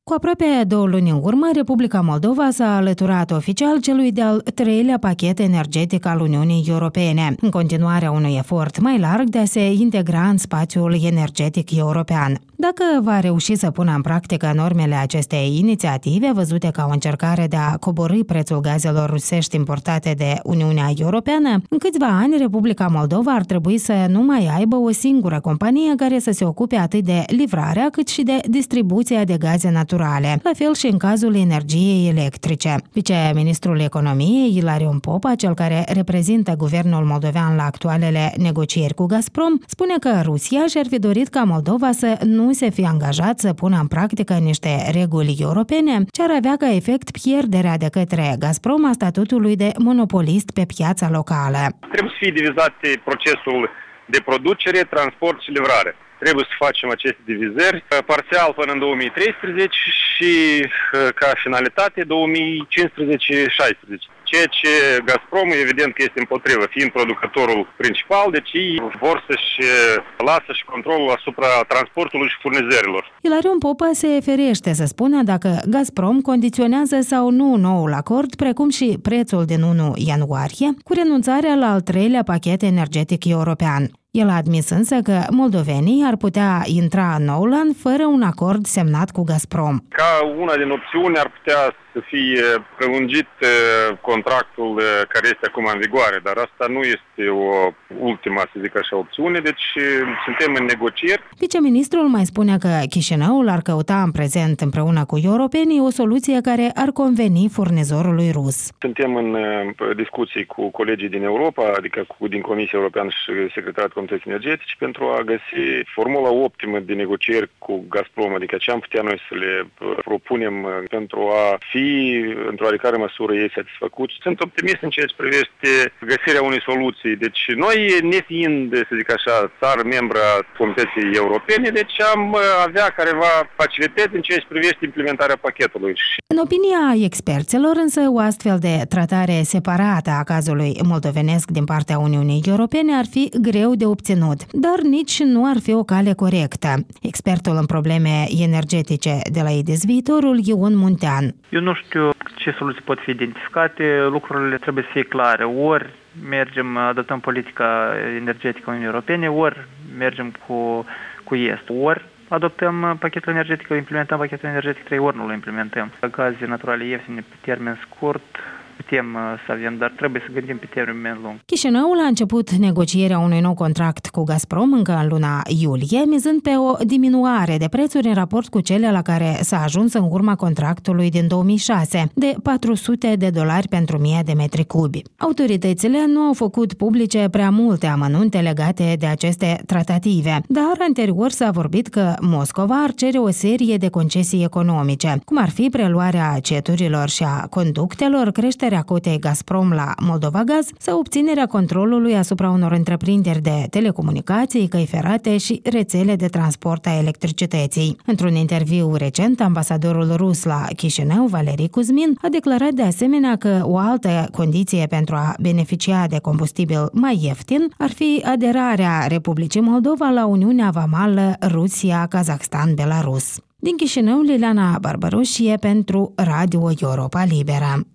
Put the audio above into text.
Cu aproape 2 luni în urmă, Republica Moldova s-a alăturat oficial celui de-al 3-lea pachet energetic al Uniunii Europene, în continuarea unui efort mai larg de a se integra în spațiul energetic european. Dacă va reuși să pună în practică normele acestei inițiative, văzute ca o încercare de a coborî prețul gazelor rusești importate de Uniunea Europeană, în câțiva ani Republica Moldova ar trebui să nu mai aibă o singură companie care să se ocupe atât de livrarea cât și de distribuția de gaze naturale, la fel și în cazul energiei electrice. Viceministrul Economiei, Ilarion Popa, cel care reprezintă guvernul moldovean la actualele negocieri cu Gazprom, spune că Rusia și-ar fi dorit ca Moldova să nu se fi angajat să pună în practică niște reguli europene, ce ar avea ca efect pierderea de către Gazprom a statutului de monopolist pe piața locală. Trebuie să fie divizate procesul de producere, transport și livrare. Trebuie să facem aceste divizări parțial până în 2013 și ca finalitate 2015-16. Ceea ce Gazprom evident că este împotrivă, fiind producătorul principal, deci ei vor să-și lasă și controlul asupra transportului și furnizărilor. Ilarion Popa se ferește să spună dacă Gazprom condiționează sau nu noul acord, precum și prețul din 1 ianuarie, cu renunțarea la al 3-lea pachet energetic european. El a admis însă că moldovenii ar putea intra în noul an fără un acord semnat cu Gazprom. Ca una din opțiuni ar putea să fie prelungit contractul care este acum în vigoare, dar asta nu este o ultima, să zic așa, opțiune, deci suntem în negocieri. Viceministrul mai spune că Chișinăul ar căuta în prezent împreună cu europenii o soluție care ar conveni furnizorului rus. Suntem în discuții cu colegii din Europa, adică din Comisia Europeană și Secretariatul Comunității Energetice, pentru a găsi formula optimă de negocieri cu Gazprom, adică ce am putea noi să le propunem pentru a fi într-o oarecare măsură ei satisfăcuți. Sunt optimist în ceea ce privește găsirea unei soluții. Deci noi, nefiind, să zic așa, țară membră a Comunității Europene, deci am avea careva facilități în ceea ce privește implementarea pachetului. În opinia experților, însă, o astfel de tratare separată a cazului moldovenesc din partea Uniunii Europene ar fi greu de obținut, dar nici nu ar fi o cale corectă. Expertul în probleme energetice de la IDES Viitorul, Ion Muntean. Eu nu știu ce soluții pot fi identificate, lucrurile trebuie să fie clare. Ori mergem, adoptăm politica energetică a Uniunii Europene, ori mergem cu Est, ori adoptăm pachetul energetic, implementăm pachetul energetic 3 ori nu îl implementăm. Gaze naturale ieftine pe termen scurt putem să avem, dar trebuie să gândim pe termen lung. Chișinăul a început negocierea unui nou contract cu Gazprom încă în luna iulie, mizând pe o diminuare de prețuri în raport cu cele la care s-a ajuns în urma contractului din 2006, de $400 pentru 1000 de metri cubi. Autoritățile nu au făcut publice prea multe amănunte legate de aceste tratative, dar anterior s-a vorbit că Moscova ar cere o serie de concesii economice, cum ar fi preluarea ceturilor și a conductelor, creșterea cotei Gazprom la Moldovagaz sau obținerea controlului asupra unor întreprinderi de telecomunicații, căi ferate și rețele de transport a electricității. Într-un interviu recent, ambasadorul rus la Chișinău, Valeri Kuzmin, a declarat de asemenea că o altă condiție pentru a beneficia de combustibil mai ieftin ar fi aderarea Republicii Moldova la Uniunea Vamală Rusia-Kazahstan-Belarus. Din Chișinău, Liliana Barbaroșie pentru Radio Europa Liberă.